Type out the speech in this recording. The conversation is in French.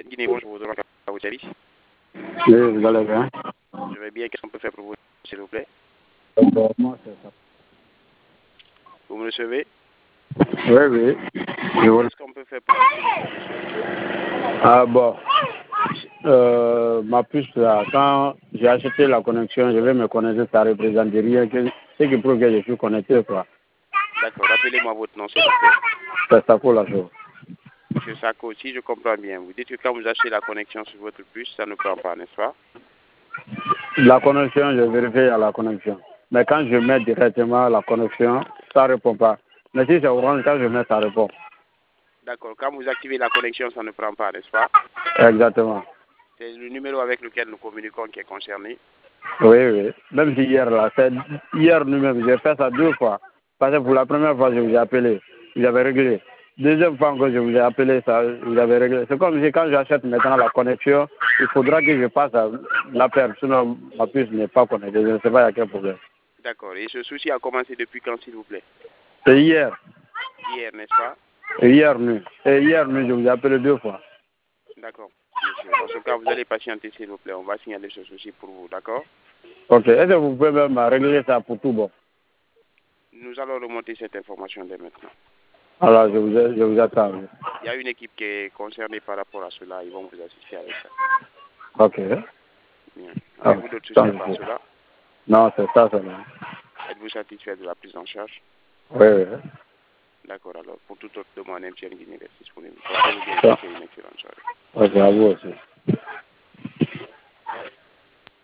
MTN Guinée, bonjour, vous à votre service. Oui, vous allez bien? Je vais bien, qu'est-ce qu'on peut faire pour vous, s'il vous plaît? Moi, c'est ça. Vous me recevez? Oui, oui. Qu'est-ce qu'on peut faire pour vous, s'il vous plaît, monsieur? Ah bon. Ma puce, là, quand j'ai acheté la connexion, je vais me connecter, ça ne représente rien. Ce qui prouve que je suis connecté, quoi. D'accord, rappelez-moi votre nom, s'il vous plaît. C'est ça pour la chose. Monsieur Sako, si je comprends bien, vous dites que quand vous achetez la connexion sur votre puce, ça ne prend pas, n'est-ce pas? La connexion, je vérifie à la connexion. Mais quand je mets directement la connexion, ça ne répond pas. Mais si c'est Orange, quand je mets, ça répond. D'accord, quand vous activez la connexion, ça ne prend pas, n'est-ce pas? Exactement. C'est le numéro avec lequel nous communiquons qui est concerné. Oui, oui. Même si hier, là, c'est hier nous-mêmes, j'ai fait ça 2 fois. Parce que pour la première fois, je vous ai appelé, vous avez réglé. Deuxième fois encore, je vous ai appelé, ça, vous avez réglé. C'est comme si quand j'achète maintenant la connexion, il faudra que je passe à l'appel, sinon ma puce n'est pas connectée. Je ne sais pas il y a quel problème. D'accord, et ce souci a commencé depuis quand, s'il vous plaît? C'est hier. Hier, n'est-ce pas? Et hier nuit. Et hier nuit, je vous ai appelé 2 fois. D'accord, monsieur. Dans ce cas, vous allez patienter, s'il vous plaît. On va signaler ce souci pour vous, d'accord? Ok. Est-ce que vous pouvez même régler ça pour tout bon? Nous allons remonter cette information dès maintenant. Alors, je vous attends. Il y a une équipe qui est concernée par rapport à cela. Ils vont vous assister avec ça. Ok. Bien. Avez-vous d'autres soucis à part cela? Non, c'est ça seulement. Êtes-vous satisfait de la prise en charge? Oui, oui. D'accord, alors. Pour toute autre demande, MTN Guinée reste disponible. Portez-vous bien, passez une excellente soirée. Ok, à vous aussi.